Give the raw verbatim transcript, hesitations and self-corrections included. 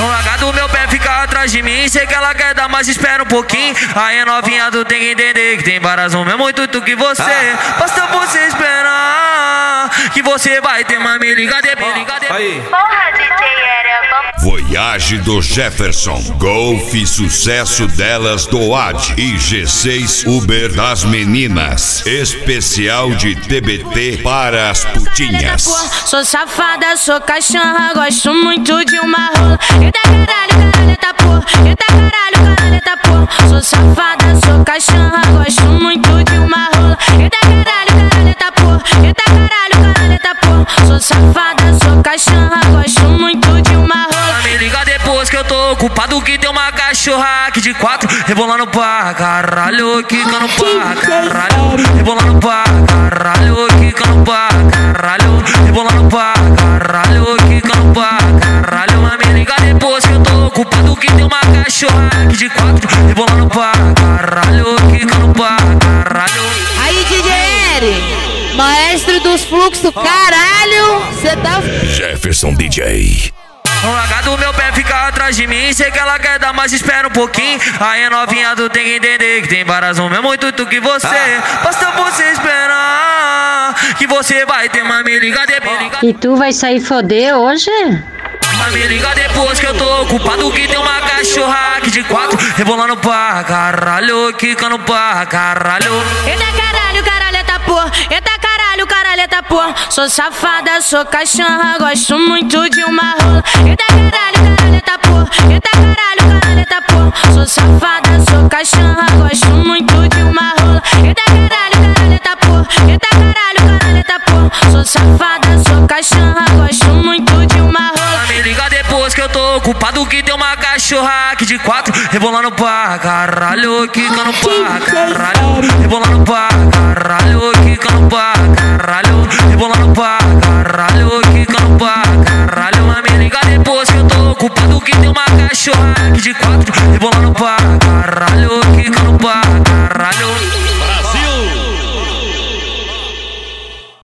Larga do meu pé, fica atrás de mim. Sei que ela quer dar, mas espera um pouquinho. Aí novinha, tu tem que entender que tem várias no mesmo intuito que você. Basta você esperar que você vai ter uma me liga de me liga de. Porra, D J era bom. Voyage do Jefferson, Golf sucesso delas do A D e G seis Uber das meninas. Especial de T B T para as putinhas. Sou safada, sou cachorra, gosto muito de uma rola. Eita caralho, caralheta porra. Eita caralho, caralheta porra. Sou safada, sou cachorra, gosto muito de uma rola. Eita caralho, caralheta porra. Eita caralho, caralheta porra. Sou safada, sou cachorra, gosto muito de uma rola. Me liga depois que eu tô ocupado, que tem uma cachorra aqui de quatro, rebolando pra caralho, quicando pra caralho, rebolando pra caralho, quicando pra caralho, rebolando pra caralho, quicando pra caralho. Mas me liga depois que eu tô ocupado, que tem uma cachorra aqui de quatro, rebolando pra caralho, quicando pra caralho. Aí, D J Eri, maestro dos fluxos, caralho, cê tá... Jefferson D J. Larga do meu pé, fica atrás de mim. Sei que ela quer dar, mas espera um pouquinho. Aí novinha, tu tem que entender que tem várias no mesmo intuito que você. Basta você esperar que você vai ter uma me liga de me liga. E tu vai sair foder hoje? Mas me liga depois que eu tô ocupado, que tem uma cachorra aqui de quatro, rebolando pra caralho, quicando pra caralho. Eita caralho, caralheta porra. Eita caralho, caralheta porra. Sou safada, sou cachorra, gosto muito de uma rola. Eita caralho, caralheta porra. Eita caralho, caralheta porra. Sou safada, sou cachorra, gosto muito de uma rola. Eita caralho, caralheta porra. Eita caralho, caralheta porra. Sou safada, sou cachorra, gosto muito de uma rola. Me liga depois que eu tô ocupado, que tem uma cachorra aqui de quatro, rebolando pra caralho, quicando pra caralho, rebolando pra